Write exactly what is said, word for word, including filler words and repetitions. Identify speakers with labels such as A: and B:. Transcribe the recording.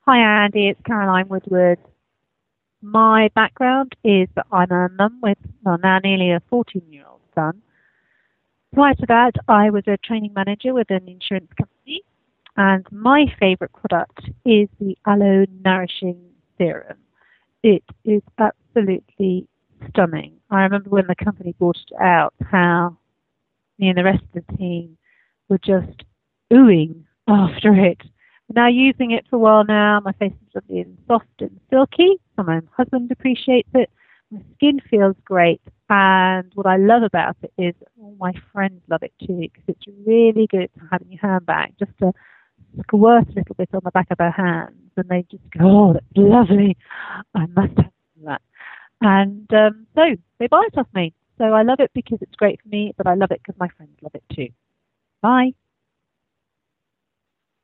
A: Hi Andy, it's Caroline Woodward. My background is that I'm a mum with, well, now nearly a fourteen-year-old son. Prior to that, I was a training manager with an insurance company, and my favourite product is the Aloe Nourishing Serum. It is absolutely stunning. I remember when the company brought it out, how me and the rest of the team were just oohing after it. Now using it for a while now, my face is lovely and soft and silky, so my husband appreciates it. My skin feels great, and what I love about it is all my friends love it too, because it's really good to have in your handbag, just to squirt a little bit on the back of their hands, and they just go, oh, that's lovely, I must have that. And um, so they buy it off me. So I love it because it's great for me, but I love it because my friends love it too. Bye.